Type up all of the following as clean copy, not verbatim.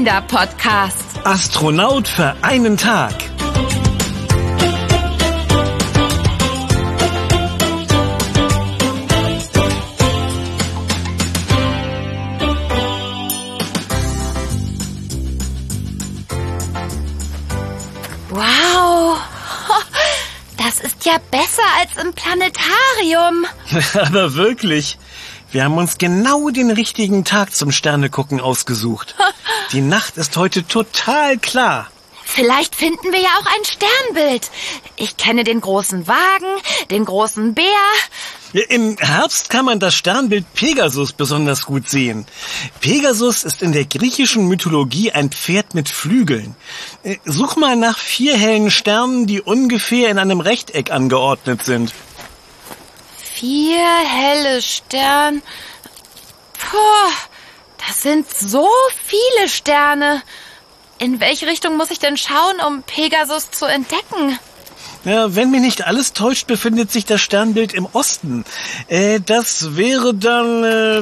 Kinderpodcast. Astronaut für einen Tag. Wow, das ist ja besser als im Planetarium. Aber wirklich, wir haben uns genau den richtigen Tag zum Sternegucken ausgesucht. Die Nacht ist heute total klar. Vielleicht finden wir ja auch ein Sternbild. Ich kenne den großen Wagen, den großen Bär. Im Herbst kann man das Sternbild Pegasus besonders gut sehen. Pegasus ist in der griechischen Mythologie ein Pferd mit Flügeln. Such mal nach 4 hellen Sternen, die ungefähr in einem Rechteck angeordnet sind. 4 helle Sterne. Puh, das sind so viele Sterne. In welche Richtung muss ich denn schauen, um Pegasus zu entdecken? Ja, wenn mir nicht alles täuscht, befindet sich das Sternbild im Osten. Das wäre dann...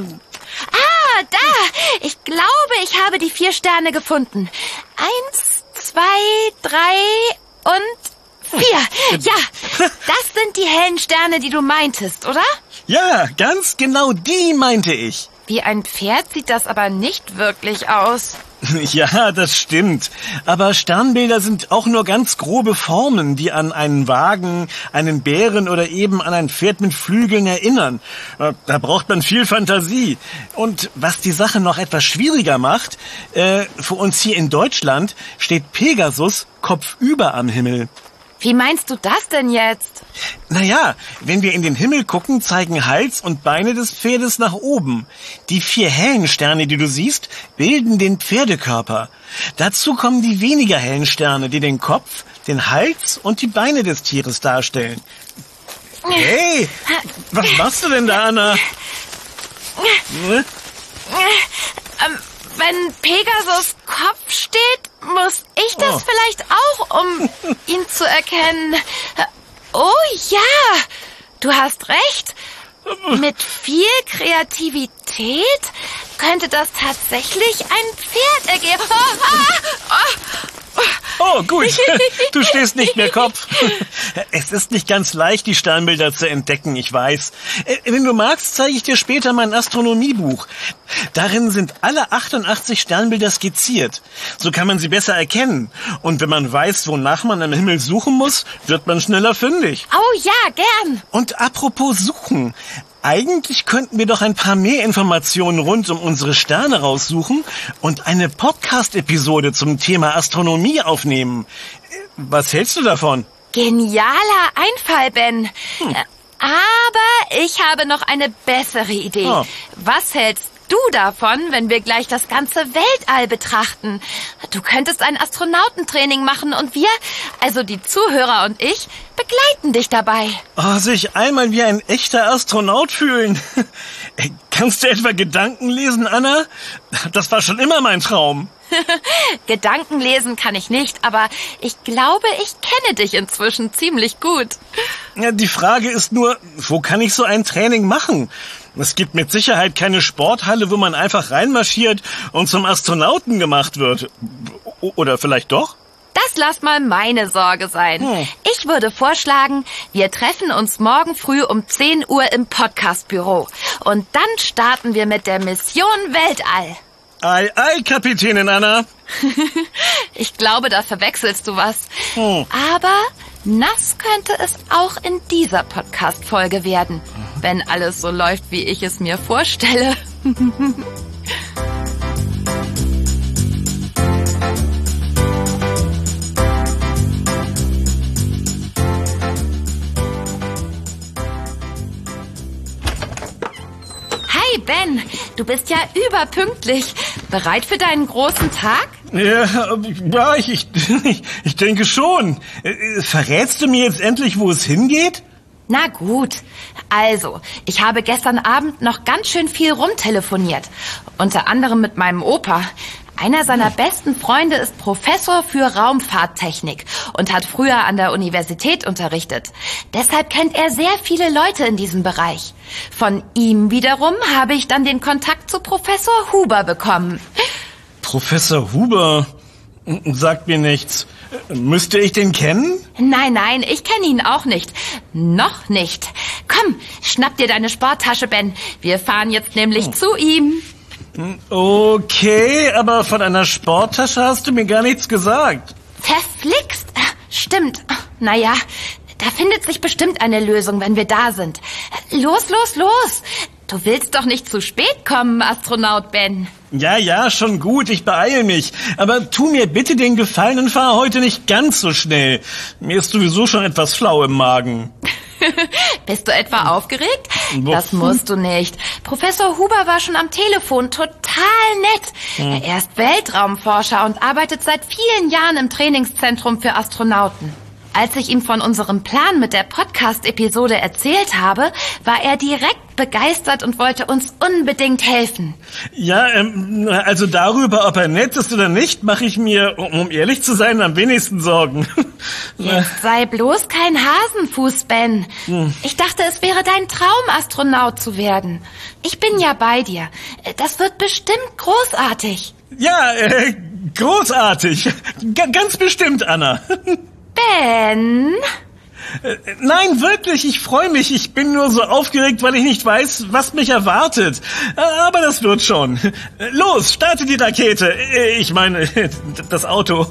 Da! Ich glaube, ich habe die 4 Sterne gefunden. 1, 2, 3 und 4. Ja, das sind die hellen Sterne, die du meintest, oder? Ja, ganz genau die meinte ich. Wie ein Pferd sieht das aber nicht wirklich aus. Ja, das stimmt. Aber Sternbilder sind auch nur ganz grobe Formen, die an einen Wagen, einen Bären oder eben an ein Pferd mit Flügeln erinnern. Da braucht man viel Fantasie. Und was die Sache noch etwas schwieriger macht, für uns hier in Deutschland steht Pegasus kopfüber am Himmel. Wie meinst du das denn jetzt? Naja, wenn wir in den Himmel gucken, zeigen Hals und Beine des Pferdes nach oben. Die 4 hellen Sterne, die du siehst, bilden den Pferdekörper. Dazu kommen die weniger hellen Sterne, die den Kopf, den Hals und die Beine des Tieres darstellen. Hey, was machst du denn da, Anna? Wenn Pegasus Kopf steht, muss ich das vielleicht auch, um ihn zu erkennen. Oh ja, du hast recht. Mit viel Kreativität könnte das tatsächlich ein Pferd ergeben. Oh, gut. Du stehst nicht mehr Kopf. Es ist nicht ganz leicht, die Sternbilder zu entdecken, ich weiß. Wenn du magst, zeige ich dir später mein Astronomiebuch. Darin sind alle 88 Sternbilder skizziert. So kann man sie besser erkennen. Und wenn man weiß, wonach man am Himmel suchen muss, wird man schneller fündig. Oh ja, gern. Und apropos suchen. Eigentlich könnten wir doch ein paar mehr Informationen rund um unsere Sterne raussuchen und eine Podcast-Episode zum Thema Astronomie aufnehmen. Was hältst du davon? Genialer Einfall, Ben. Aber ich habe noch eine bessere Idee. Oh. Was hältst du davon, wenn wir gleich das ganze Weltall betrachten? Du könntest ein Astronautentraining machen und wir, also die Zuhörer und ich, begleiten dich dabei. Oh, sich einmal wie ein echter Astronaut fühlen. Kannst du etwa Gedanken lesen, Anna? Das war schon immer mein Traum. Gedanken lesen kann ich nicht, aber ich glaube, ich kenne dich inzwischen ziemlich gut. Ja, die Frage ist nur, wo kann ich so ein Training machen? Es gibt mit Sicherheit keine Sporthalle, wo man einfach reinmarschiert und zum Astronauten gemacht wird. Oder vielleicht doch? Das lass mal meine Sorge sein. Ich würde vorschlagen, wir treffen uns morgen früh um 10 Uhr im Podcastbüro. Und dann starten wir mit der Mission Weltall. Ei, ei, Kapitänin Anna. Ich glaube, da verwechselst du was. Aber nass könnte es auch in dieser Podcast-Folge werden, wenn alles so läuft, wie ich es mir vorstelle. Hi Ben, du bist ja überpünktlich. Bereit für deinen großen Tag? Ja, ich denke schon. Verrätst du mir jetzt endlich, wo es hingeht? Na gut. Also, ich habe gestern Abend noch ganz schön viel rumtelefoniert. Unter anderem mit meinem Opa. Einer seiner besten Freunde ist Professor für Raumfahrttechnik und hat früher an der Universität unterrichtet. Deshalb kennt er sehr viele Leute in diesem Bereich. Von ihm wiederum habe ich dann den Kontakt zu Professor Huber bekommen. Professor Huber sagt mir nichts. Müsste ich den kennen? Nein, ich kenne ihn auch nicht. Noch nicht. Komm, schnapp dir deine Sporttasche, Ben. Wir fahren jetzt nämlich zu ihm. Okay, aber von einer Sporttasche hast du mir gar nichts gesagt. Verflixt. Stimmt. Naja, da findet sich bestimmt eine Lösung, wenn wir da sind. Los. Du willst doch nicht zu spät kommen, Astronaut Ben. Ja, schon gut, ich beeile mich. Aber tu mir bitte den Gefallen und fahr heute nicht ganz so schnell. Mir ist sowieso schon etwas flau im Magen. Bist du etwa aufgeregt? Das musst du nicht. Professor Huber war schon am Telefon, total nett. Er ist Weltraumforscher und arbeitet seit vielen Jahren im Trainingszentrum für Astronauten. Als ich ihm von unserem Plan mit der Podcast-Episode erzählt habe, war er direkt begeistert und wollte uns unbedingt helfen. Ja, also darüber, ob er nett ist oder nicht, mache ich mir, um ehrlich zu sein, am wenigsten Sorgen. Jetzt sei bloß kein Hasenfuß, Ben. Ich dachte, es wäre dein Traum, Astronaut zu werden. Ich bin ja bei dir. Das wird bestimmt großartig. Ja, großartig. Ganz bestimmt, Anna. Ben? Nein, wirklich, ich freue mich. Ich bin nur so aufgeregt, weil ich nicht weiß, was mich erwartet. Aber das wird schon. Los, starte die Rakete. Ich meine, das Auto.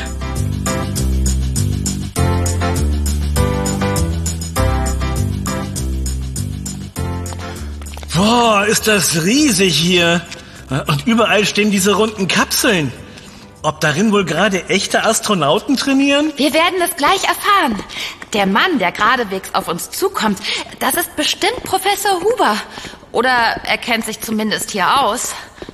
Boah, ist das riesig hier. Und überall stehen diese runden Kapseln. Ob darin wohl gerade echte Astronauten trainieren? Wir werden es gleich erfahren. Der Mann, der geradewegs auf uns zukommt, das ist bestimmt Professor Huber. Oder er kennt sich zumindest hier aus.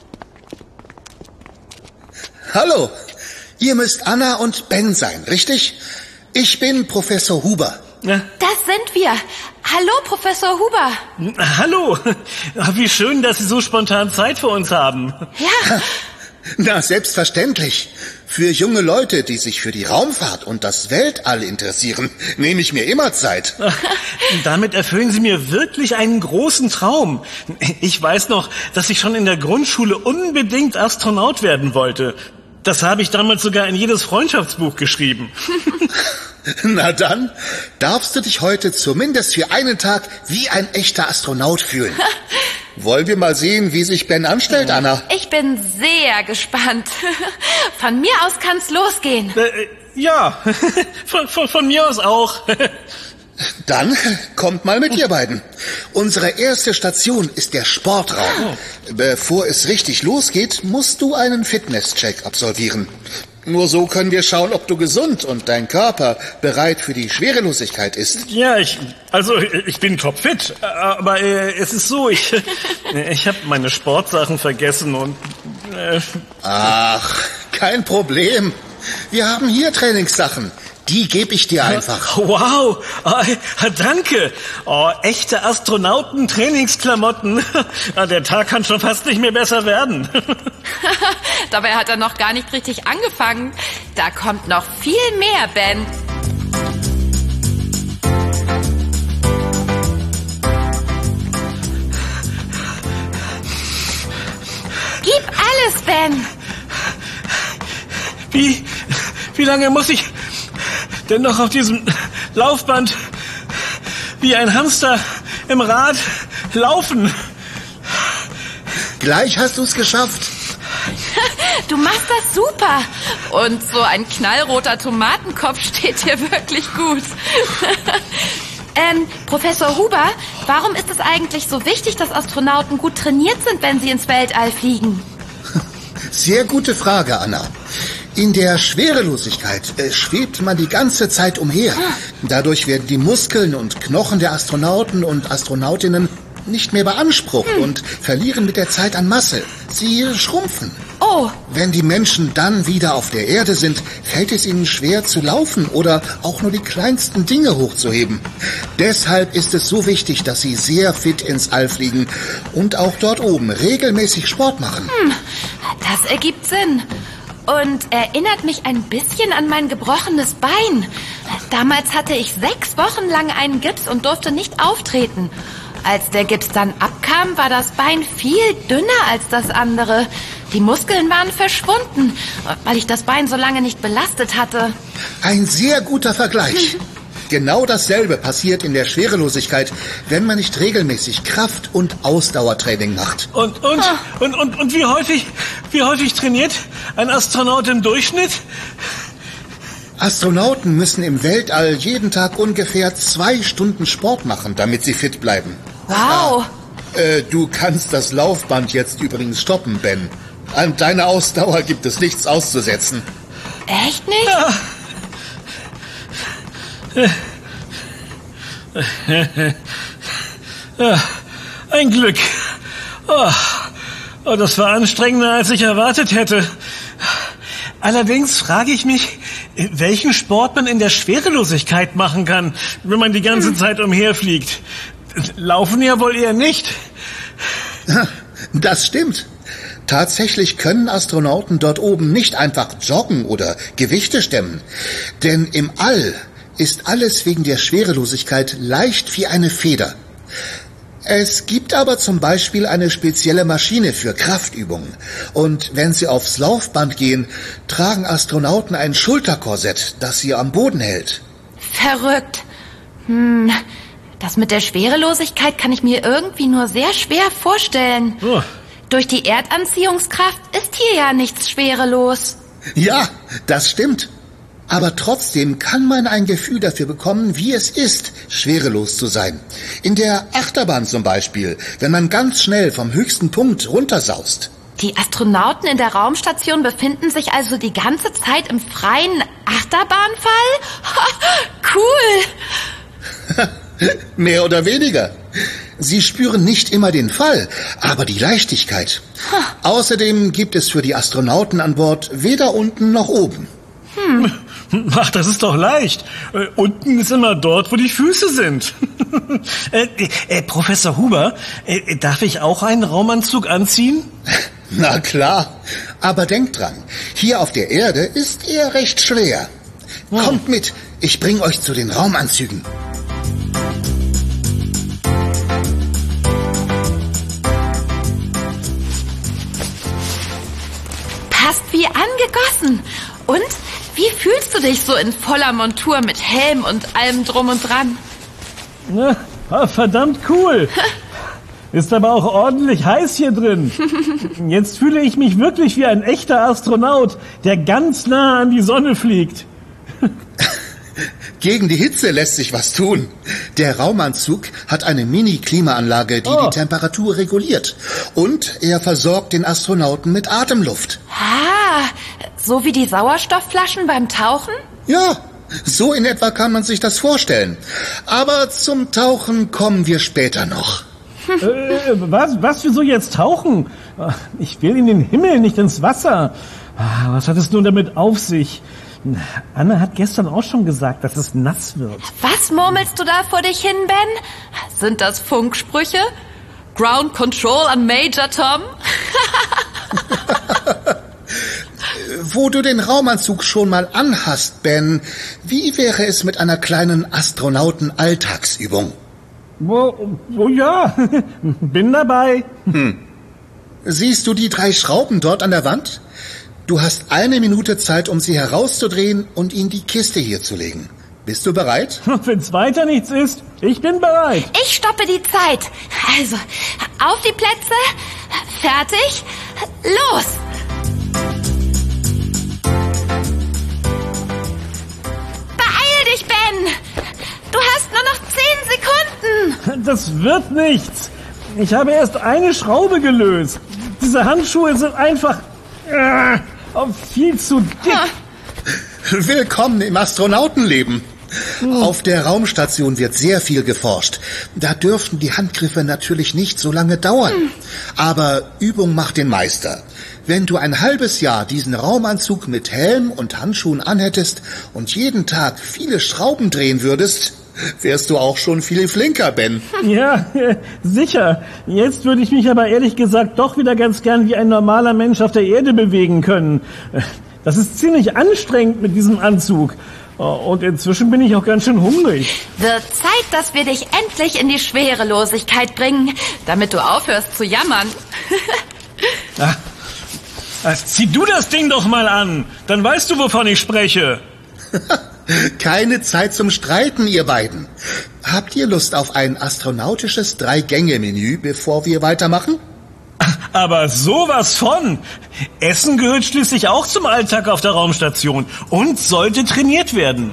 Hallo, ihr müsst Anna und Ben sein, richtig? Ich bin Professor Huber. Ja. Das sind wir. Hallo, Professor Huber. Hallo. Wie schön, dass Sie so spontan Zeit für uns haben. Ja. Na, selbstverständlich. Für junge Leute, die sich für die Raumfahrt und das Weltall interessieren, nehme ich mir immer Zeit. Damit erfüllen Sie mir wirklich einen großen Traum. Ich weiß noch, dass ich schon in der Grundschule unbedingt Astronaut werden wollte. Das habe ich damals sogar in jedes Freundschaftsbuch geschrieben. Na dann, darfst du dich heute zumindest für einen Tag wie ein echter Astronaut fühlen. Wollen wir mal sehen, wie sich Ben anstellt, Anna? Ich bin sehr gespannt. Von mir aus kann's losgehen. Ja, von mir aus auch. Dann kommt mal mit ihr beiden. Unsere erste Station ist der Sportraum. Bevor es richtig losgeht, musst du einen Fitnesscheck absolvieren. Nur so können wir schauen, ob du gesund und dein Körper bereit für die Schwerelosigkeit ist. Ja, ich bin topfit, aber es ist so, ich habe meine Sportsachen vergessen und... Ach, kein Problem. Wir haben hier Trainingssachen. Die gebe ich dir einfach. Wow, danke. Echte Astronauten-Trainingsklamotten. Der Tag kann schon fast nicht mehr besser werden. Dabei hat er noch gar nicht richtig angefangen. Da kommt noch viel mehr, Ben. Gib alles, Ben. Wie lange muss ich denn noch auf diesem Laufband wie ein Hamster im Rad laufen? Gleich hast du's geschafft. Du machst das super. Und so ein knallroter Tomatenkopf steht dir wirklich gut. Professor Huber, warum ist es eigentlich so wichtig, dass Astronauten gut trainiert sind, wenn sie ins Weltall fliegen? Sehr gute Frage, Anna. In der Schwerelosigkeit schwebt man die ganze Zeit umher. Dadurch werden die Muskeln und Knochen der Astronauten und Astronautinnen nicht mehr beansprucht und verlieren mit der Zeit an Masse. Sie schrumpfen. Oh. Wenn die Menschen dann wieder auf der Erde sind, fällt es ihnen schwer zu laufen oder auch nur die kleinsten Dinge hochzuheben. Deshalb ist es so wichtig, dass sie sehr fit ins All fliegen und auch dort oben regelmäßig Sport machen. Das ergibt Sinn. Und erinnert mich ein bisschen an mein gebrochenes Bein. Damals hatte ich 6 Wochen lang einen Gips und durfte nicht auftreten. Als der Gips dann abkam, war das Bein viel dünner als das andere. Die Muskeln waren verschwunden, weil ich das Bein so lange nicht belastet hatte. Ein sehr guter Vergleich. Genau dasselbe passiert in der Schwerelosigkeit, wenn man nicht regelmäßig Kraft- und Ausdauertraining macht. Und wie häufig trainiert ein Astronaut im Durchschnitt? Astronauten müssen im Weltall jeden Tag ungefähr 2 Stunden Sport machen, damit sie fit bleiben. Wow. Du kannst das Laufband jetzt übrigens stoppen, Ben. An deiner Ausdauer gibt es nichts auszusetzen. Echt nicht? Ja, ein Glück. Oh, das war anstrengender, als ich erwartet hätte. Allerdings frage ich mich, welchen Sport man in der Schwerelosigkeit machen kann, wenn man die ganze Zeit umherfliegt. Laufen ja wohl eher nicht. Das stimmt. Tatsächlich können Astronauten dort oben nicht einfach joggen oder Gewichte stemmen. Denn im All ist alles wegen der Schwerelosigkeit leicht wie eine Feder. Es gibt aber zum Beispiel eine spezielle Maschine für Kraftübungen. Und wenn sie aufs Laufband gehen, tragen Astronauten ein Schulterkorsett, das sie am Boden hält. Verrückt. Das mit der Schwerelosigkeit kann ich mir irgendwie nur sehr schwer vorstellen. Oh. Durch die Erdanziehungskraft ist hier ja nichts schwerelos. Ja, das stimmt. Aber trotzdem kann man ein Gefühl dafür bekommen, wie es ist, schwerelos zu sein. In der Achterbahn zum Beispiel, wenn man ganz schnell vom höchsten Punkt runtersaust. Die Astronauten in der Raumstation befinden sich also die ganze Zeit im freien Achterbahnfall? Cool! Mehr oder weniger. Sie spüren nicht immer den Fall, aber die Leichtigkeit. Außerdem gibt es für die Astronauten an Bord weder unten noch oben. Ach, das ist doch leicht. Unten ist immer dort, wo die Füße sind. Professor Huber, darf ich auch einen Raumanzug anziehen? Na klar, aber denkt dran, hier auf der Erde ist er recht schwer. Kommt mit, ich bring euch zu den Raumanzügen. Passt wie angegossen. Und wie fühlst du dich so in voller Montur mit Helm und allem drum und dran? Verdammt cool. Ist aber auch ordentlich heiß hier drin. Jetzt fühle ich mich wirklich wie ein echter Astronaut, der ganz nah an die Sonne fliegt. Gegen die Hitze lässt sich was tun. Der Raumanzug hat eine Mini-Klimaanlage, die die Temperatur reguliert. Und er versorgt den Astronauten mit Atemluft. So wie die Sauerstoffflaschen beim Tauchen? Ja, so in etwa kann man sich das vorstellen. Aber zum Tauchen kommen wir später noch. Was? Wieso jetzt tauchen? Ich will in den Himmel, nicht ins Wasser. Was hat es nun damit auf sich? Anna hat gestern auch schon gesagt, dass es nass wird. Was murmelst du da vor dich hin, Ben? Sind das Funksprüche? Ground Control an Major Tom? Wo du den Raumanzug schon mal anhast, Ben, wie wäre es mit einer kleinen Astronauten-Alltagsübung? Oh ja, bin dabei. Siehst du die 3 Schrauben dort an der Wand? Du hast 1 Minute Zeit, um sie herauszudrehen und in die Kiste hier zu legen. Bist du bereit? Wenn's weiter nichts ist, ich bin bereit. Ich stoppe die Zeit. Also, auf die Plätze, fertig, los! Beeil dich, Ben! Du hast nur noch 10 Sekunden! Das wird nichts. Ich habe erst eine Schraube gelöst. Diese Handschuhe sind einfach viel zu dick. Willkommen im Astronautenleben. Auf der Raumstation wird sehr viel geforscht. Da dürften die Handgriffe natürlich nicht so lange dauern. Aber Übung macht den Meister. Wenn du ein halbes Jahr diesen Raumanzug mit Helm und Handschuhen anhättest und jeden Tag viele Schrauben drehen würdest, wärst du auch schon viel flinker, Ben. Ja, sicher. Jetzt würde ich mich aber ehrlich gesagt doch wieder ganz gern wie ein normaler Mensch auf der Erde bewegen können. Das ist ziemlich anstrengend mit diesem Anzug. Und inzwischen bin ich auch ganz schön hungrig. Wird Zeit, dass wir dich endlich in die Schwerelosigkeit bringen, damit du aufhörst zu jammern. Zieh du das Ding doch mal an, dann weißt du, wovon ich spreche. Keine Zeit zum Streiten, ihr beiden. Habt ihr Lust auf ein astronautisches 3-Gänge-Menü, bevor wir weitermachen? Aber sowas von. Essen gehört schließlich auch zum Alltag auf der Raumstation und sollte trainiert werden.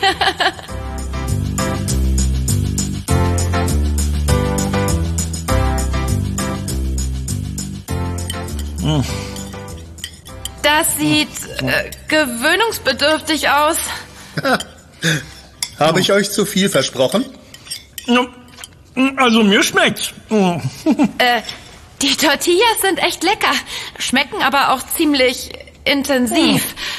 Das sieht gewöhnungsbedürftig aus. Habe ich euch zu viel versprochen? Also mir schmeckt's. Die Tortillas sind echt lecker, schmecken aber auch ziemlich intensiv.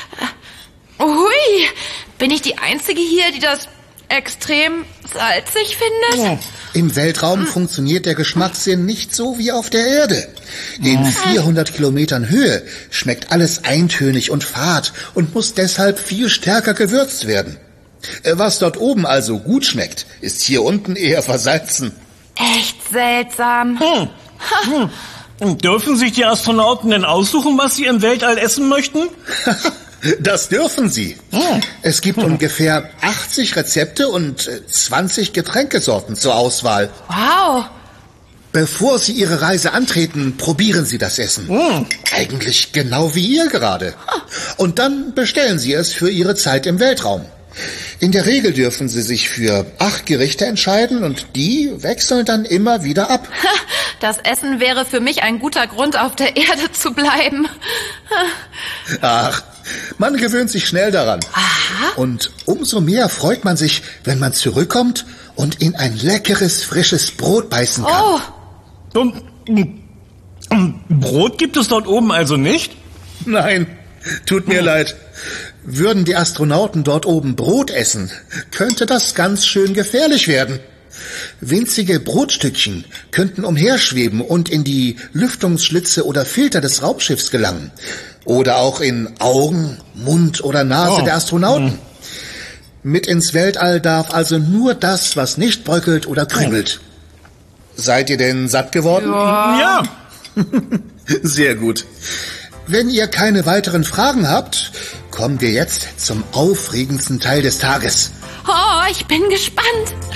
Hui, bin ich die Einzige hier, die das extrem salzig findet? Im Weltraum funktioniert der Geschmackssinn nicht so wie auf der Erde. In 400 Kilometern Höhe schmeckt alles eintönig und fad und muss deshalb viel stärker gewürzt werden. Was dort oben also gut schmeckt, ist hier unten eher versalzen. Echt seltsam. Dürfen sich die Astronauten denn aussuchen, was sie im Weltall essen möchten? Das dürfen sie. Es gibt ungefähr 80 Rezepte und 20 Getränkesorten zur Auswahl. Wow. Bevor Sie Ihre Reise antreten, probieren Sie das Essen. Eigentlich genau wie ihr gerade. Und dann bestellen Sie es für Ihre Zeit im Weltraum. In der Regel dürfen Sie sich für 8 Gerichte entscheiden und die wechseln dann immer wieder ab. Das Essen wäre für mich ein guter Grund, auf der Erde zu bleiben. Ach, man gewöhnt sich schnell daran. Aha. Und umso mehr freut man sich, wenn man zurückkommt und in ein leckeres, frisches Brot beißen kann. Brot gibt es dort oben also nicht? Nein, tut mir leid. Würden die Astronauten dort oben Brot essen, könnte das ganz schön gefährlich werden. Winzige Brotstückchen könnten umherschweben und in die Lüftungsschlitze oder Filter des Raumschiffs gelangen. Oder auch in Augen, Mund oder Nase der Astronauten. Mit ins Weltall darf also nur das, was nicht bröckelt oder krümelt. Seid ihr denn satt geworden? Ja. Sehr gut. Wenn ihr keine weiteren Fragen habt, kommen wir jetzt zum aufregendsten Teil des Tages. Oh, ich bin gespannt.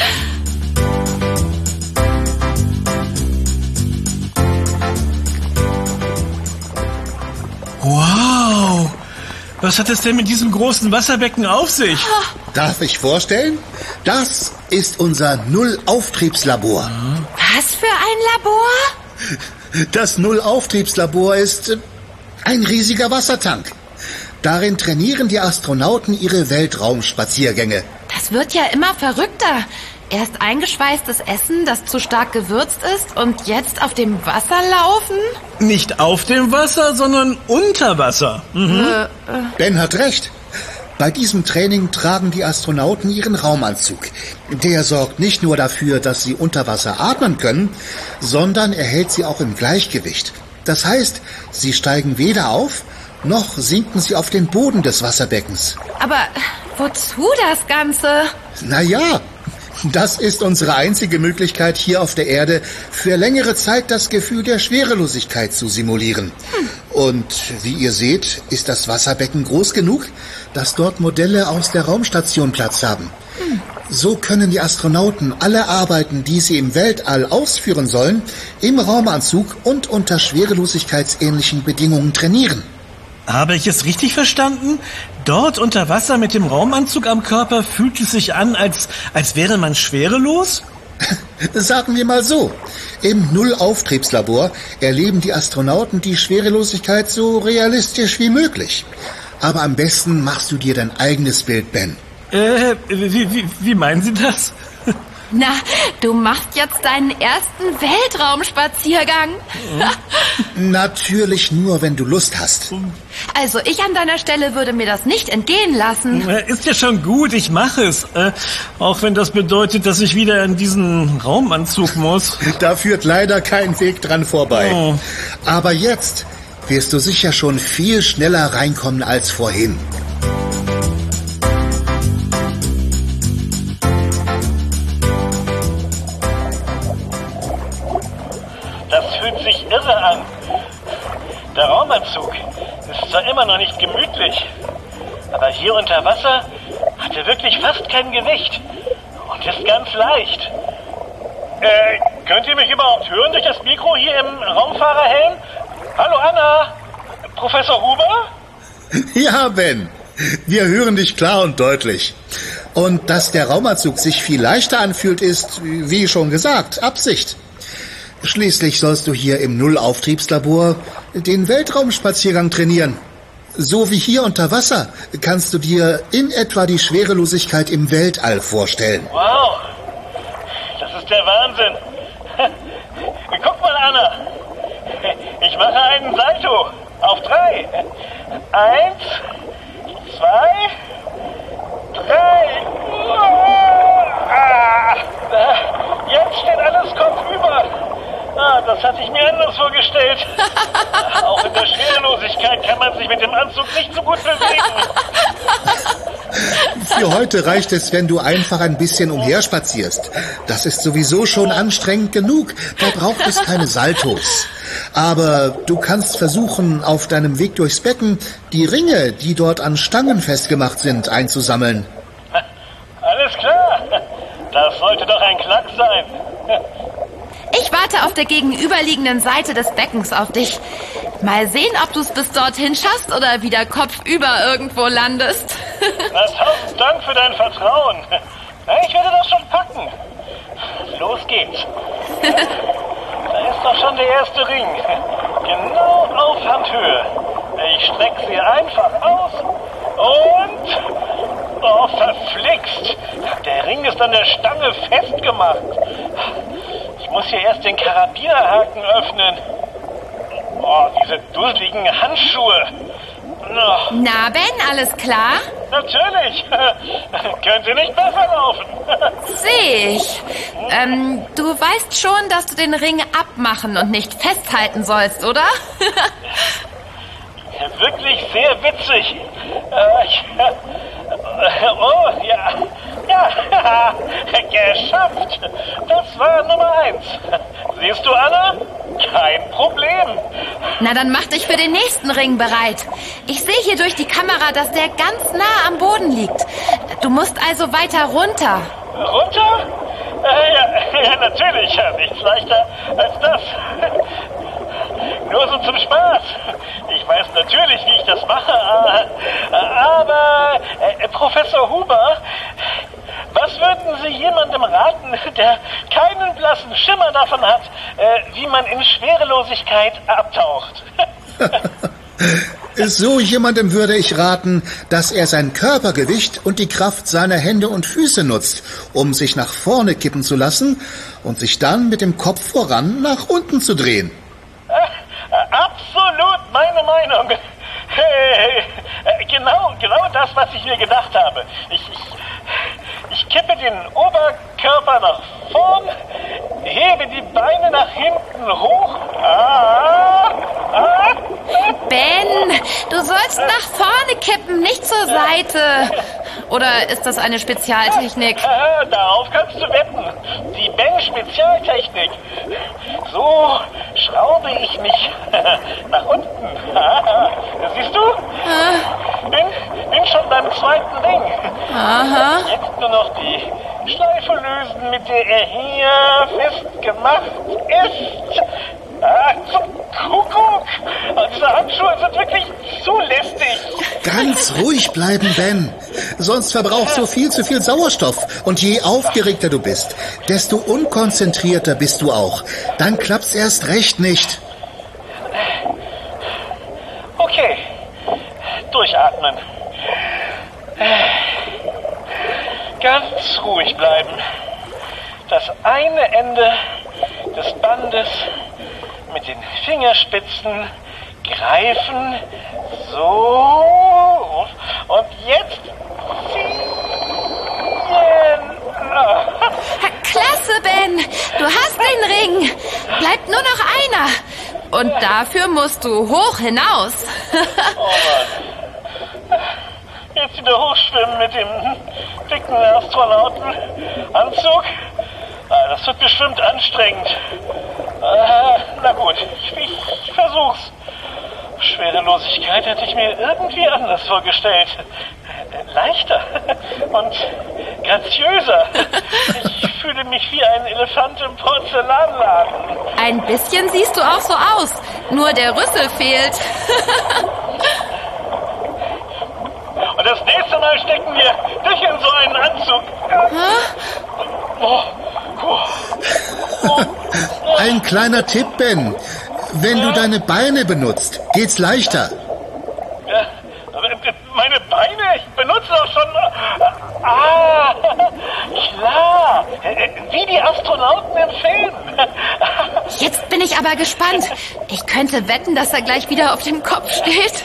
Wow. Was hat es denn mit diesem großen Wasserbecken auf sich? Darf ich vorstellen? Das ist unser Nullauftriebslabor. Was für ein Labor? Das Nullauftriebslabor ist ein riesiger Wassertank. Darin trainieren die Astronauten ihre Weltraumspaziergänge. Das wird ja immer verrückter. Erst eingeschweißtes Essen, das zu stark gewürzt ist, und jetzt auf dem Wasser laufen? Nicht auf dem Wasser, sondern unter Wasser. Ben hat recht. Bei diesem Training tragen die Astronauten ihren Raumanzug. Der sorgt nicht nur dafür, dass sie unter Wasser atmen können, sondern er hält sie auch im Gleichgewicht. Das heißt, sie steigen weder auf, noch sinken sie auf den Boden des Wasserbeckens. Aber wozu das Ganze? Naja, das ist unsere einzige Möglichkeit, hier auf der Erde für längere Zeit das Gefühl der Schwerelosigkeit zu simulieren. Und wie ihr seht, ist das Wasserbecken groß genug, dass dort Modelle aus der Raumstation Platz haben. So können die Astronauten alle Arbeiten, die sie im Weltall ausführen sollen, im Raumanzug und unter schwerelosigkeitsähnlichen Bedingungen trainieren. Habe ich es richtig verstanden? Dort unter Wasser mit dem Raumanzug am Körper fühlt es sich an, als wäre man schwerelos? Sagen wir mal so, im Nullauftriebslabor erleben die Astronauten die Schwerelosigkeit so realistisch wie möglich. Aber am besten machst du dir dein eigenes Bild, Ben. Wie meinen Sie das? Na, du machst jetzt deinen ersten Weltraumspaziergang. Natürlich nur, wenn du Lust hast. Also ich an deiner Stelle würde mir das nicht entgehen lassen. Ist ja schon gut, ich mache es. Auch wenn das bedeutet, dass ich wieder in diesen Raumanzug muss. Da führt leider kein Weg dran vorbei. Oh. Aber jetzt wirst du sicher schon viel schneller reinkommen als vorhin. Das fühlt sich irre an. Der Raumanzug, Das war immer noch nicht gemütlich. Aber hier unter Wasser hat er wirklich fast kein Gewicht und ist ganz leicht. Könnt ihr mich überhaupt hören durch das Mikro hier im Raumfahrerhelm? Hallo Anna, Professor Huber? Ja, Ben, wir hören dich klar und deutlich. Und dass der Raumanzug sich viel leichter anfühlt, ist, wie schon gesagt, Absicht. Schließlich sollst du hier im Nullauftriebslabor den Weltraumspaziergang trainieren. So wie hier unter Wasser kannst du dir in etwa die Schwerelosigkeit im Weltall vorstellen. Wow, das ist der Wahnsinn. Guck mal, Anna. Ich mache einen Salto auf 3. 1, 2, 3. Jetzt steht alles kopfüber. Das hatte ich mir anders vorgestellt. Auch in der Schwerelosigkeit kann man sich mit dem Anzug nicht so gut bewegen. Für heute reicht es, wenn du einfach ein bisschen umherspazierst. Das ist sowieso schon anstrengend genug. Da braucht es keine Saltos. Aber du kannst versuchen, auf deinem Weg durchs Becken die Ringe, die dort an Stangen festgemacht sind, einzusammeln. Alles klar. Das sollte doch ein Klack sein. Ich warte auf der gegenüberliegenden Seite des Beckens auf dich. Mal sehen, ob du es bis dorthin schaffst oder wieder kopfüber irgendwo landest. Na, 1000 Dank für dein Vertrauen. Ich werde das schon packen. Los geht's. Da ist doch schon der erste Ring. Genau auf Handhöhe. Ich strecke sie einfach aus und... Oh, verflixt. Der Ring ist an der Stange festgemacht. Ich muss hier erst den Karabinerhaken öffnen. Oh, diese dusseligen Handschuhe. Oh. Na, Ben, alles klar? Natürlich. Könnte nicht besser laufen. Sehe ich. Du weißt schon, dass du den Ring abmachen und nicht festhalten sollst, oder? Wirklich sehr witzig. Oh, ja. Ja, geschafft. Das war Nummer 1. Siehst du, Anna? Kein Problem. Na, dann mach dich für den nächsten Ring bereit. Ich sehe hier durch die Kamera, dass der ganz nah am Boden liegt. Du musst also weiter runter. Runter? Ja, natürlich. Ja, nichts leichter als das. Nur so zum Spaß. Ich weiß natürlich, wie ich das mache, aber Professor Huber, was würden Sie jemandem raten, der keinen blassen Schimmer davon hat, wie man in Schwerelosigkeit abtaucht? So jemandem würde ich raten, dass er sein Körpergewicht und die Kraft seiner Hände und Füße nutzt, um sich nach vorne kippen zu lassen und sich dann mit dem Kopf voran nach unten zu drehen. Absolut meine Meinung. Genau das, was ich mir gedacht habe. Ich kippe den Oberkörper nach vorn, hebe die Beine nach hinten hoch. Ben, du sollst nach vorne kippen, nicht zur Seite. Oder ist das eine Spezialtechnik? Darauf kannst du wetten. Die Ben-Spezialtechnik. So schraube ich mich nach unten. Siehst du? Bin schon beim zweiten Ring. Aha. Jetzt nur noch die Schleife lösen, mit der er hier festgemacht ist. Zum Kuckuck! Diese Handschuhe sind wirklich zu lästig. Ganz ruhig bleiben, Ben. Sonst verbrauchst du viel zu viel Sauerstoff. Und je aufgeregter du bist, desto unkonzentrierter bist du auch. Dann klappt's erst recht nicht. Okay. Durchatmen. Ganz ruhig bleiben. Das eine Ende des Bandes mit den Fingerspitzen greifen. So. Und jetzt ziehen. Klasse, Ben. Du hast den Ring. Bleibt nur noch einer. Und dafür musst du hoch hinaus. Oh Mann. Jetzt wieder hochschwimmen mit dem dicken Astronauten Anzug. Das wird bestimmt anstrengend. Na gut, ich versuch's. Schwerelosigkeit hätte ich mir irgendwie anders vorgestellt. Leichter und graziöser. Ich fühle mich wie ein Elefant im Porzellanladen. Ein bisschen siehst du auch so aus. Nur der Rüssel fehlt. Und das nächste Mal stecken wir dich in so einen Anzug. Ein kleiner Tipp, Ben. Wenn du deine Beine benutzt, geht's leichter. Meine Beine? Ich benutze doch schon... Ah, klar. Wie die Astronauten im Film. Jetzt bin ich aber gespannt. Ich könnte wetten, dass er gleich wieder auf dem Kopf steht.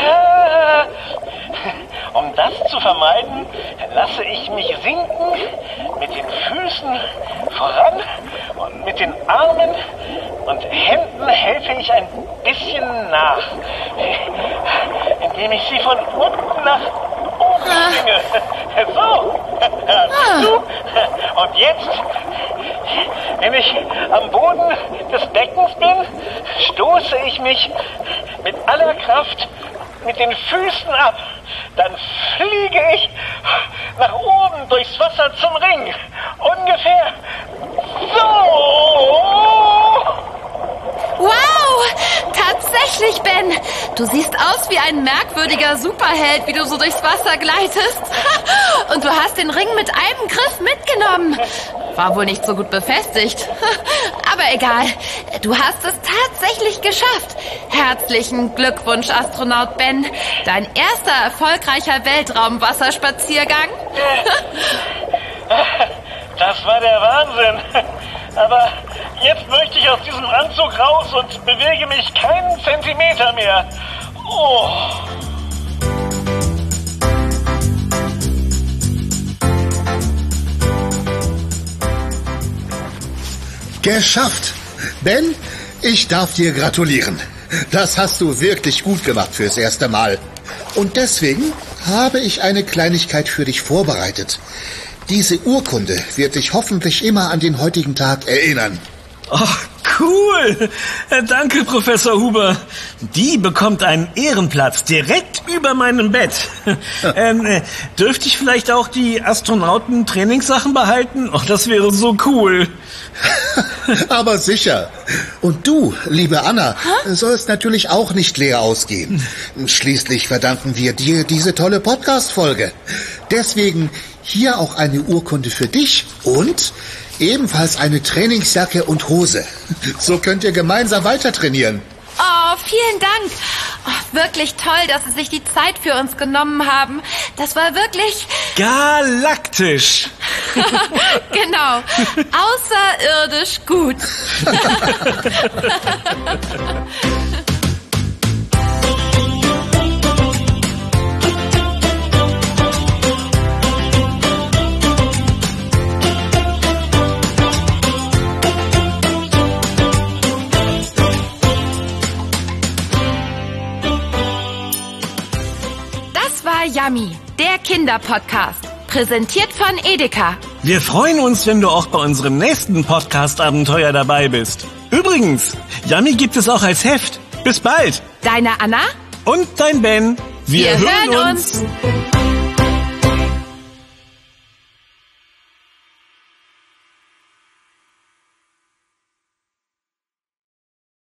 Um das zu vermeiden, lasse ich mich sinken, mit den Füßen voran und mit den Armen und Händen helfe ich ein bisschen nach, indem ich sie von unten nach oben schwinge. So. Und jetzt, wenn ich am Boden des Beckens bin, stoße ich mich mit aller Kraft mit den Füßen ab. Dann fliege ich nach oben durchs Wasser zum Ring. Ungefähr so. Wow! Tatsächlich, Ben! Du siehst aus wie ein merkwürdiger Superheld, wie du so durchs Wasser gleitest. Und du hast den Ring mit einem Griff mitgenommen. War wohl nicht so gut befestigt. Aber egal, du hast es tatsächlich geschafft. Herzlichen Glückwunsch, Astronaut Ben. Dein erster erfolgreicher Weltraumwasserspaziergang. Das war der Wahnsinn. Aber jetzt möchte ich aus diesem Anzug raus und bewege mich keinen Zentimeter mehr. Oh. Geschafft! Ben, ich darf dir gratulieren. Das hast du wirklich gut gemacht fürs erste Mal. Und deswegen habe ich eine Kleinigkeit für dich vorbereitet. Diese Urkunde wird dich hoffentlich immer an den heutigen Tag erinnern. Oh, cool. Danke, Professor Huber. Die bekommt einen Ehrenplatz direkt über meinem Bett. Dürfte ich vielleicht auch die Astronauten-Trainingssachen behalten? Oh, das wäre so cool. Aber sicher. Und du, liebe Anna, sollst natürlich auch nicht leer ausgehen. Schließlich verdanken wir dir diese tolle Podcast-Folge. Deswegen hier auch eine Urkunde für dich und ebenfalls eine Trainingsjacke und Hose. So könnt ihr gemeinsam weiter trainieren. Oh, vielen Dank. Oh, wirklich toll, dass Sie sich die Zeit für uns genommen haben. Das war wirklich... Galaktisch. Genau. Außerirdisch gut. Yummy, der Kinderpodcast. Präsentiert von Edeka. Wir freuen uns, wenn du auch bei unserem nächsten Podcast-Abenteuer dabei bist. Übrigens, Yummy gibt es auch als Heft. Bis bald. Deine Anna und dein Ben. Wir hören uns.